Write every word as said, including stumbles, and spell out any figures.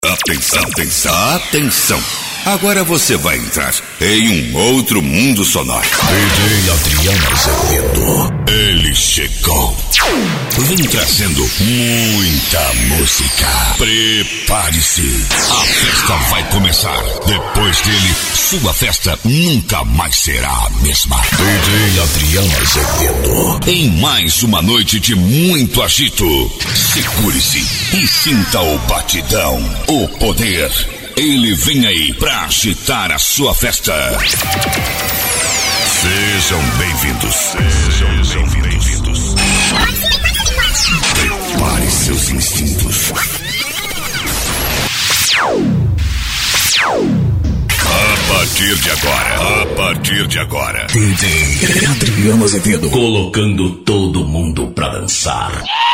Atenção, atenção, atenção. Agora você vai entrar em um outro mundo sonoro. D J Adriano Azevedo, ele chegou. Vem trazendo muita música. Prepare-se. A festa vai começar. Depois dele, sua festa nunca mais será a mesma. D J Adriano Azevedo. Em mais uma noite de muito agito. Segure-se e sinta o batidão, o poder. Ele vem aí pra agitar a sua festa. Sejam bem-vindos. Sejam bem-vindos. Prepare seus instintos. A partir de agora, a partir de agora, D J Adriano Azevedo, colocando todo mundo pra dançar.